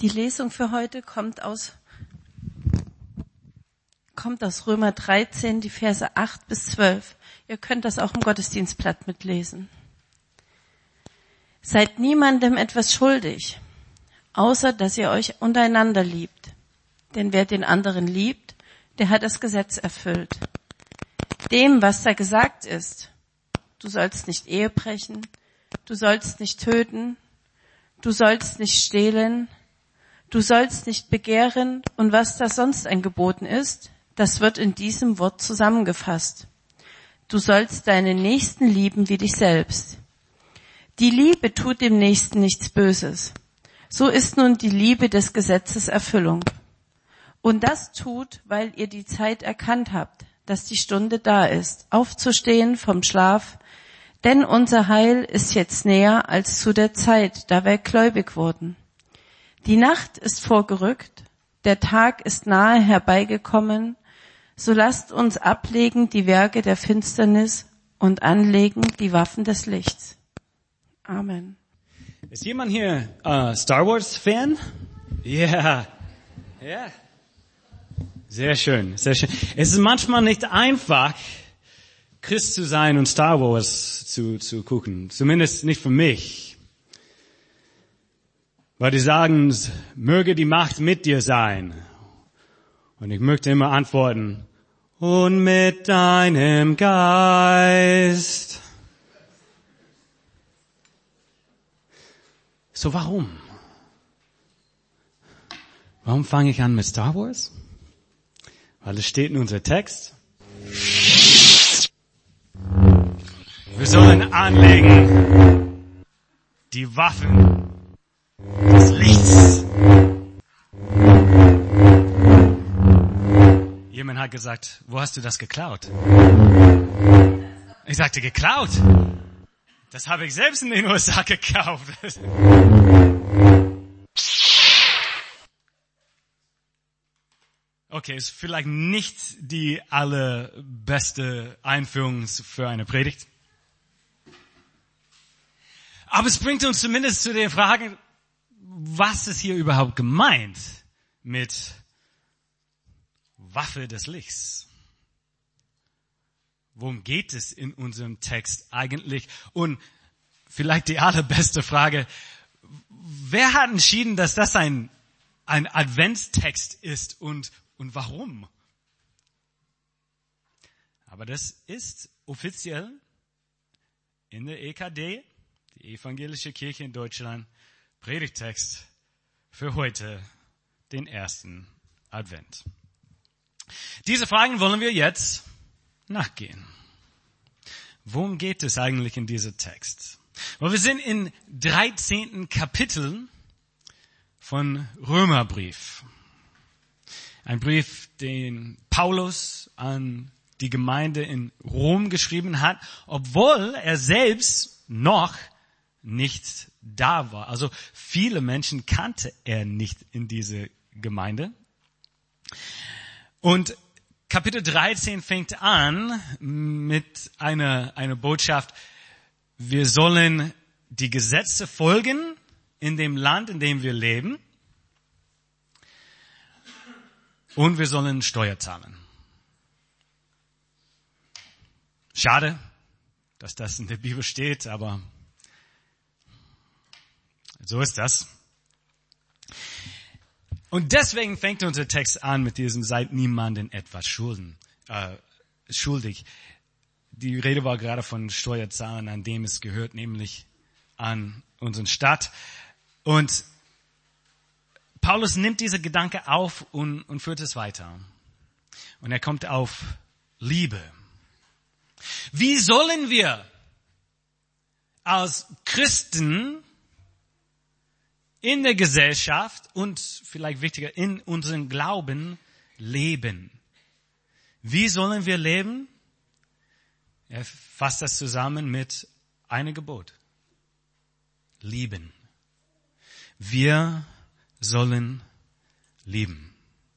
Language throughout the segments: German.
Die Lesung für heute kommt aus Römer 13, die Verse 8 bis 12. Ihr könnt das auch im Gottesdienstblatt mitlesen. Seid niemandem etwas schuldig, außer dass ihr euch untereinander liebt. Denn wer den anderen liebt, der hat das Gesetz erfüllt. Dem, was da gesagt ist, du sollst nicht Ehe brechen, du sollst nicht töten, du sollst nicht stehlen, du sollst nicht begehren und was da sonst ein Geboten ist, das wird in diesem Wort zusammengefasst. Du sollst deinen Nächsten lieben wie dich selbst. Die Liebe tut dem Nächsten nichts Böses. So ist nun die Liebe des Gesetzes Erfüllung. Und das tut, weil ihr die Zeit erkannt habt, dass die Stunde da ist, aufzustehen vom Schlaf, denn unser Heil ist jetzt näher als zu der Zeit, da wir gläubig wurden. Die Nacht ist vorgerückt, der Tag ist nahe herbeigekommen, so lasst uns ablegen die Werke der Finsternis und anlegen die Waffen des Lichts. Amen. Ist jemand hier Star Wars Fan? Ja. Ja. Sehr schön, sehr schön. Es ist manchmal nicht einfach, Christ zu sein und Star Wars zu gucken. Zumindest nicht für mich. Weil die sagen, möge die Macht mit dir sein. Und ich möchte immer antworten, und mit deinem Geist. So warum? Warum fange ich an mit Star Wars? Weil es steht in unserem Text. Wir sollen anlegen die Waffen des Lichts. Jemand hat gesagt, wo hast du das geklaut? Ich sagte, geklaut? Das habe ich selbst in den USA gekauft. Okay, ist vielleicht nicht die allerbeste Einführung für eine Predigt. Aber es bringt uns zumindest zu der Frage, was ist hier überhaupt gemeint mit Waffe des Lichts? Worum geht es in unserem Text eigentlich? Und vielleicht die allerbeste Frage, wer hat entschieden, dass das ein Adventstext ist und warum? Aber das ist offiziell in der EKD, die Evangelische Kirche in Deutschland, Predigtext für heute, den ersten Advent. Diese Fragen wollen wir jetzt nachgehen. Worum geht es eigentlich in diesem Text? Weil wir sind in 13. Kapitel von Römerbrief. Ein Brief, den Paulus an die Gemeinde in Rom geschrieben hat, obwohl er selbst noch nicht da war. Also viele Menschen kannte er nicht in diese Gemeinde. Und Kapitel 13 fängt an mit einer Botschaft, wir sollen die Gesetze folgen in dem Land, in dem wir leben. Und wir sollen Steuer zahlen. Schade, dass das in der Bibel steht, aber so ist das. Und deswegen fängt unser Text an mit diesem, seid niemandem etwas schuldig. Die Rede war gerade von Steuerzahlen, an dem es gehört, nämlich an unseren Staat. Und Paulus nimmt diese Gedanke auf und führt es weiter. Und er kommt auf Liebe. Wie sollen wir als Christen in der Gesellschaft und vielleicht wichtiger in unserem Glauben leben? Wie sollen wir leben? Er fasst das zusammen mit einem Gebot. Lieben. Wir sollen lieben.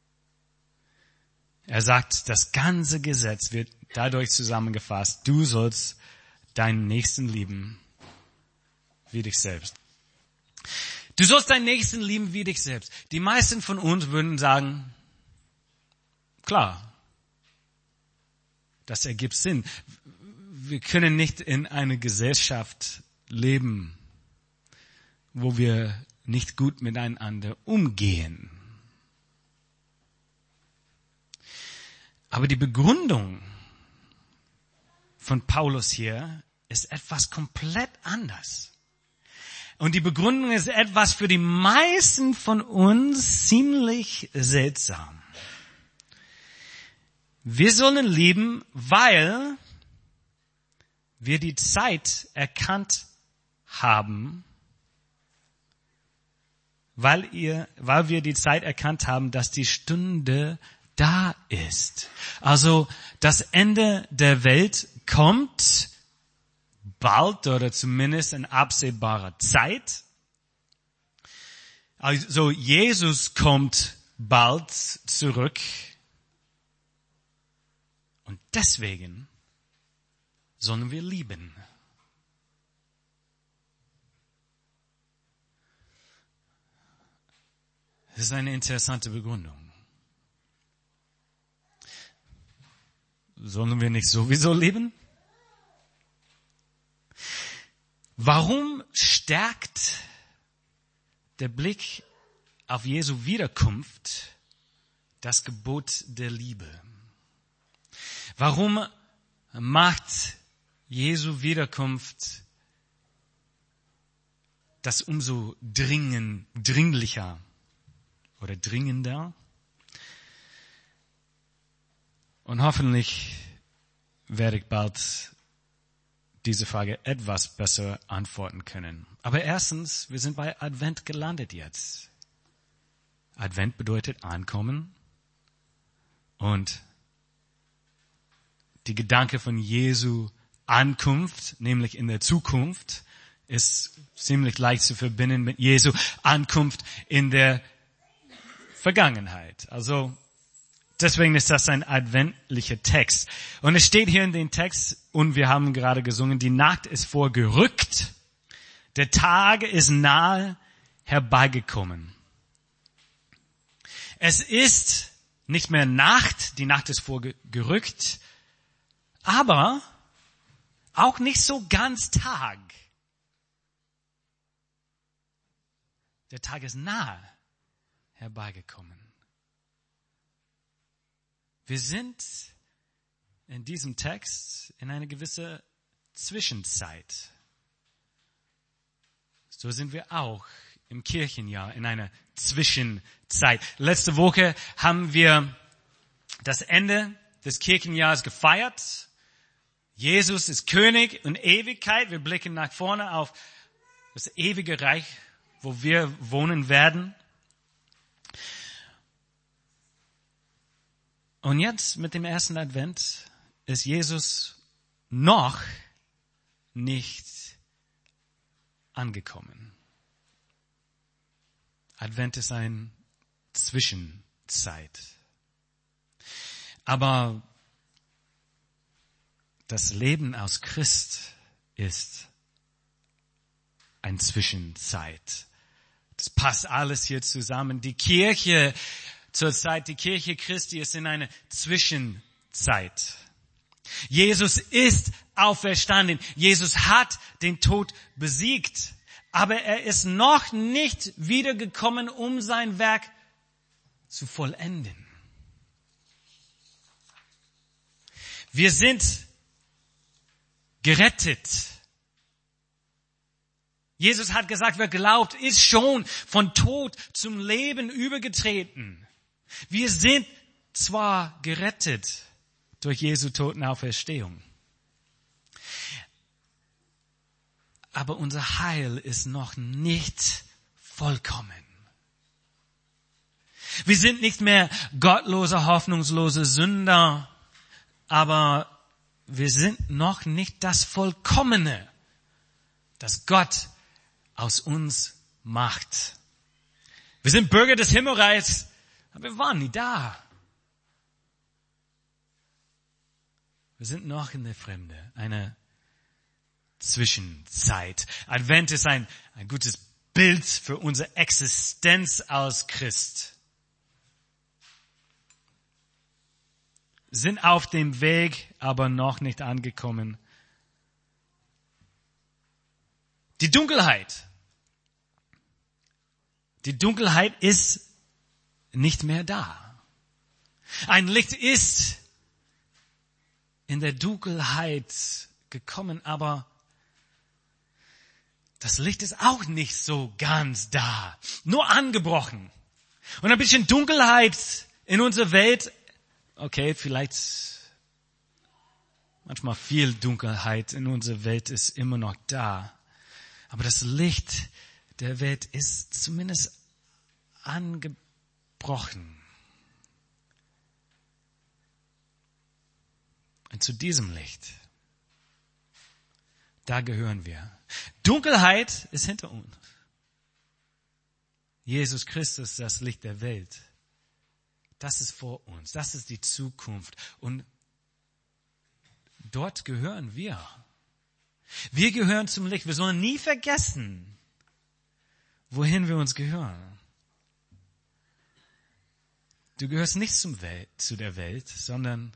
Er sagt, das ganze Gesetz wird dadurch zusammengefasst, du sollst deinen Nächsten lieben wie dich selbst. Du sollst deinen Nächsten lieben wie dich selbst. Die meisten von uns würden sagen, klar, das ergibt Sinn. Wir können nicht in einer Gesellschaft leben, wo wir nicht gut miteinander umgehen. Aber die Begründung von Paulus hier ist etwas komplett anders. Und die Begründung ist etwas für die meisten von uns ziemlich seltsam. Wir sollen lieben, weil wir die Zeit erkannt haben, weil wir die Zeit erkannt haben, dass die Stunde da ist. Also das Ende der Welt kommt bald oder zumindest in absehbarer Zeit. Also Jesus kommt bald zurück. Und deswegen sollen wir lieben. Das ist eine interessante Begründung. Sollen wir nicht sowieso lieben? Warum stärkt der Blick auf Jesu Wiederkunft das Gebot der Liebe? Warum macht Jesu Wiederkunft das umso dringlicher oder dringender? Und hoffentlich werde ich bald diese Frage etwas besser antworten können. Aber erstens, wir sind bei Advent gelandet jetzt. Advent bedeutet Ankommen. Und die Gedanke von Jesu Ankunft, nämlich in der Zukunft, ist ziemlich leicht zu verbinden mit Jesu Ankunft in der Vergangenheit. Also deswegen ist das ein adventlicher Text. Und es steht hier in dem Text, und wir haben gerade gesungen, die Nacht ist vorgerückt, der Tag ist nahe herbeigekommen. Es ist nicht mehr Nacht, die Nacht ist vorgerückt, aber auch nicht so ganz Tag. Der Tag ist nahe herbeigekommen. Wir sind in diesem Text in eine gewisse Zwischenzeit. So sind wir auch im Kirchenjahr in einer Zwischenzeit. Letzte Woche haben wir das Ende des Kirchenjahres gefeiert. Jesus ist König in Ewigkeit. Wir blicken nach vorne auf das ewige Reich, wo wir wohnen werden. Und jetzt mit dem ersten Advent ist Jesus noch nicht angekommen. Advent ist eine Zwischenzeit. Aber das Leben aus Christ ist eine Zwischenzeit. Das passt alles hier zusammen. Die Kirche zurzeit, die Kirche Christi ist in einer Zwischenzeit. Jesus ist auferstanden. Jesus hat den Tod besiegt. Aber er ist noch nicht wiedergekommen, um sein Werk zu vollenden. Wir sind gerettet. Jesus hat gesagt, wer glaubt, ist schon von Tod zum Leben übergetreten. Wir sind zwar gerettet durch Jesu Tod und Auferstehung, aber unser Heil ist noch nicht vollkommen. Wir sind nicht mehr gottlose, hoffnungslose Sünder, aber wir sind noch nicht das Vollkommene, das Gott aus uns macht. Wir sind Bürger des Himmelreichs, aber wir waren nie da. Wir sind noch in der Fremde, eine Zwischenzeit. Advent ist ein gutes Bild für unsere Existenz als Christ. Sind auf dem Weg, aber noch nicht angekommen. Die Dunkelheit. Die Dunkelheit ist nicht mehr da. Ein Licht ist in der Dunkelheit gekommen, aber das Licht ist auch nicht so ganz da. Nur angebrochen. Und ein bisschen Dunkelheit in unserer Welt. Okay, vielleicht manchmal viel Dunkelheit in unserer Welt ist immer noch da. Aber das Licht der Welt ist zumindest angebrochen. Und zu diesem Licht, da gehören wir. Dunkelheit ist hinter uns. Jesus Christus, das Licht der Welt. Das ist vor uns. Das ist die Zukunft. Und dort gehören wir. Wir gehören zum Licht. Wir sollen nie vergessen, wohin wir uns gehören. Du gehörst nicht zu der Welt, sondern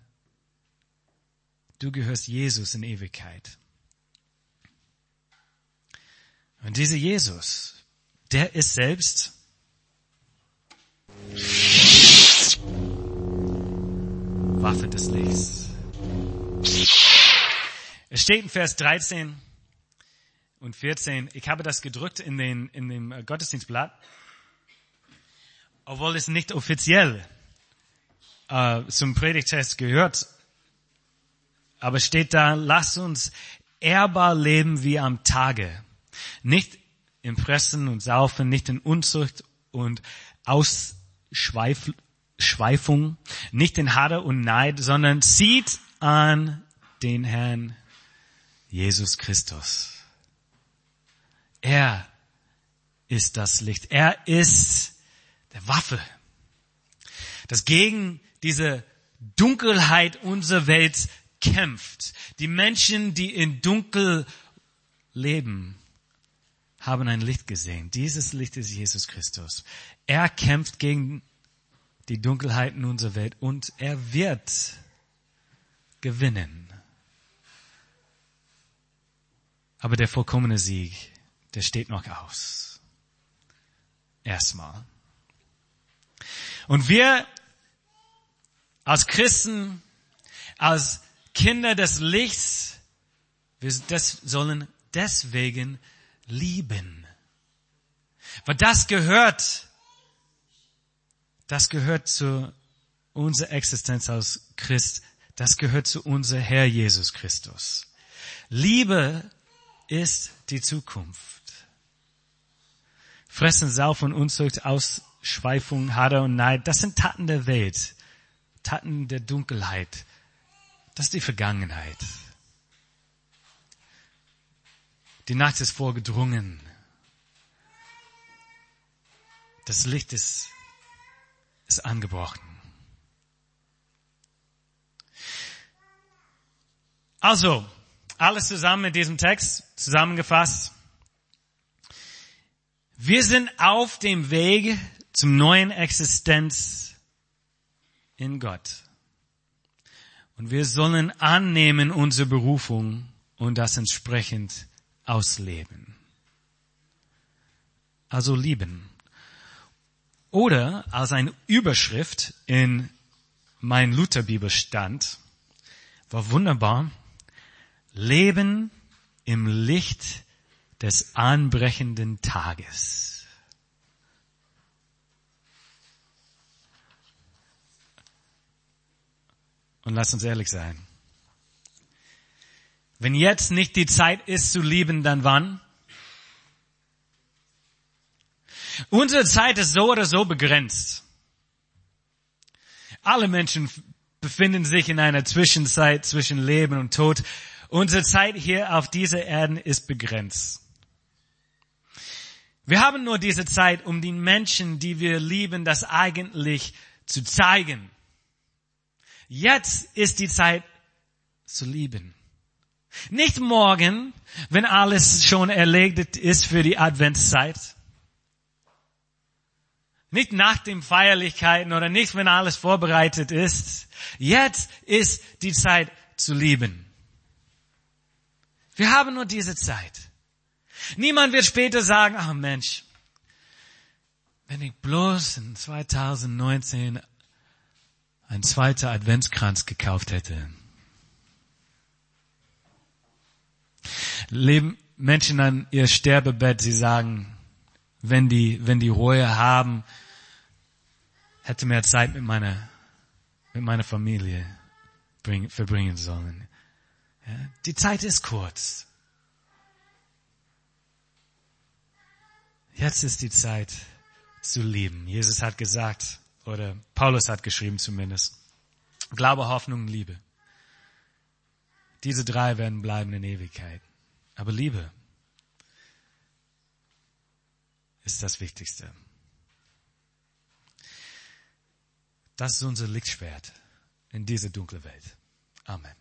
du gehörst Jesus in Ewigkeit. Und dieser Jesus, der ist selbst Waffe des Lichts. Es steht in Vers 13 und 14, ich habe das gedrückt in dem Gottesdienstblatt, obwohl es nicht offiziell zum Predigtext gehört, aber steht da, lasst uns ehrbar leben wie am Tage. Nicht im Fressen und Saufen, nicht in Unzucht und Ausschweifung, nicht in Hadern und Neid, sondern zieht an den Herrn Jesus Christus. Er ist das Licht. Er ist der Waffe, das gegen diese Dunkelheit unserer Welt kämpft. Die Menschen, die in Dunkel leben, haben ein Licht gesehen. Dieses Licht ist Jesus Christus. Er kämpft gegen die Dunkelheit in unserer Welt und er wird gewinnen. Aber der vollkommene Sieg, der steht noch aus. Erstmal. Und wir als Christen, als Kinder des Lichts, wir sollen deswegen lieben. Weil das gehört zu unserer Existenz als Christ. Das gehört zu unser Herr Jesus Christus. Liebe ist die Zukunft. Fressen, Saufen, Unzucht, Ausschweifung, Hadern und Neid, das sind Taten der Welt. Taten der Dunkelheit. Das ist die Vergangenheit. Die Nacht ist vorgedrungen. Das Licht ist angebrochen. Also, alles zusammen mit diesem Text, zusammengefasst. Wir sind auf dem Weg zum neuen Existenz in Gott. Und wir sollen annehmen unsere Berufung und das entsprechend ausleben. Also lieben. Oder als eine Überschrift in mein Lutherbibel stand, war wunderbar, Leben im Licht des anbrechenden Tages. Und lass uns ehrlich sein. Wenn jetzt nicht die Zeit ist zu lieben, dann wann? Unsere Zeit ist so oder so begrenzt. Alle Menschen befinden sich in einer Zwischenzeit zwischen Leben und Tod. Unsere Zeit hier auf dieser Erde ist begrenzt. Wir haben nur diese Zeit, um den Menschen, die wir lieben, das eigentlich zu zeigen. Jetzt ist die Zeit zu lieben. Nicht morgen, wenn alles schon erledigt ist für die Adventszeit. Nicht nach den Feierlichkeiten oder nicht, wenn alles vorbereitet ist. Jetzt ist die Zeit zu lieben. Wir haben nur diese Zeit. Niemand wird später sagen, ach Mensch, wenn ich bloß in 2019 ein zweiter Adventskranz gekauft hätte. Leben Menschen an ihr Sterbebett, sie sagen, wenn die Reue haben, hätte mehr Zeit mit meiner Familie verbringen sollen. Ja, die Zeit ist kurz. Jetzt ist die Zeit zu lieben. Jesus hat gesagt, oder Paulus hat geschrieben zumindest, Glaube, Hoffnung, Liebe. Diese drei werden bleiben in Ewigkeit. Aber Liebe ist das Wichtigste. Das ist unser Lichtschwert in dieser dunklen Welt. Amen.